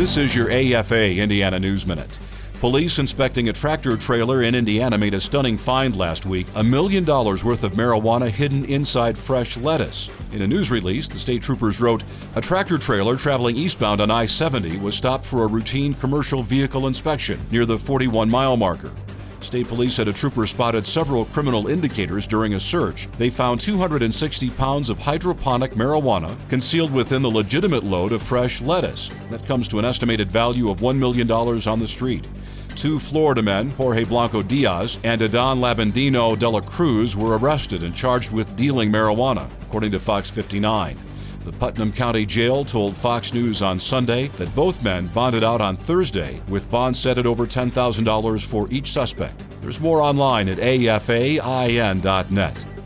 This is your AFA Indiana News Minute. Police inspecting a tractor trailer in Indiana made a stunning find last week, $1 million worth of marijuana hidden inside fresh lettuce. In a news release, the state troopers wrote, a tractor trailer traveling eastbound on I-70 was stopped for a routine commercial vehicle inspection near the 41-mile marker. State police said a trooper spotted several criminal indicators during a search. They found 260 pounds of hydroponic marijuana concealed within the legitimate load of fresh lettuce. That comes to an estimated value of $1 million on the street. Two Florida men, Jorge Blanco Diaz and Adon Labandino de la Cruz, were arrested and charged with dealing marijuana, according to Fox 59. The Putnam County Jail told Fox News on Sunday that both men bonded out on Thursday, with bonds set at over $10,000 for each suspect. There's more online at afain.net.